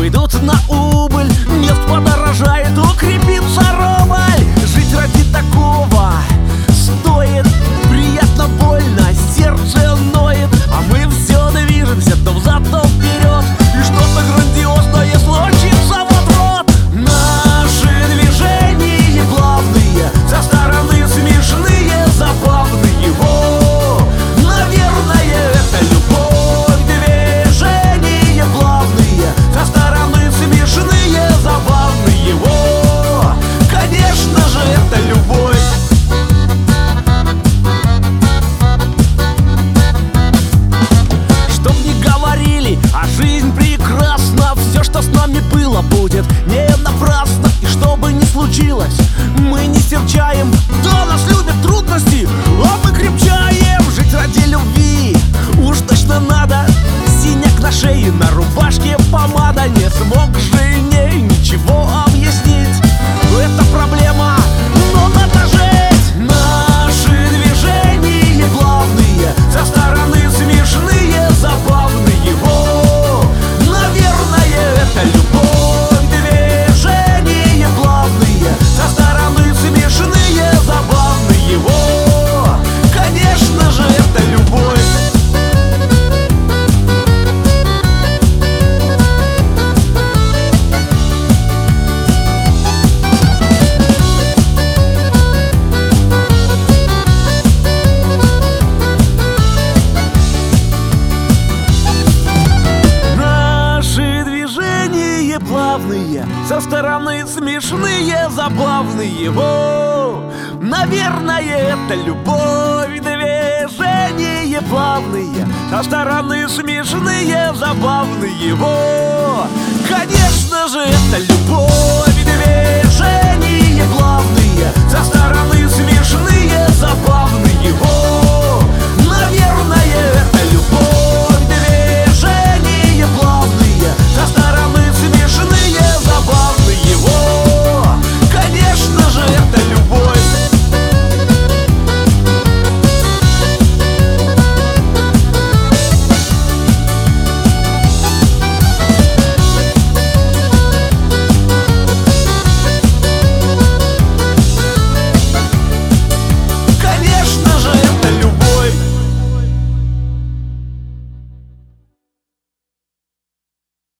идут на убыль. Нефть подорожает, укрепится рубль. Жить ради такого стоит, приятно, больно, сердце ноет. А мы все движемся то взад, то вперед, и что-то грандиозное случится вот-вот. Наши движения плавные, со стороны смешные, забавные. Во, наверное, это любовь. Движения плавные, со стороны смешные, забавные. Во, конечно же, это любовь. Чтоб не говорили, а жизнь прекрасна. Все, что с нами было, будет не напрасно. И что бы ни случилось, мы не серчаем. Да, нас любят трудности, а мы крепчаем. Жить ради любви уж точно надо. Синяк на шее, на рубашке помада. Не смог жене ничего объяснить. Это проблема, но надо жить. Наши движения плавные, со стороны смешные, забавные. Во, наверное, это любовь. Движения плавные, со стороны смешные, забавные. Во, конечно же, это любовь. Наши движения плавные, со стороны смешные, забавные. Во, наверное, это любовь. Движения плавные, со стороны смешные, забавные. Во, конечно же, это любовь. Движения плавные, со стороны смешные, забавные. Во,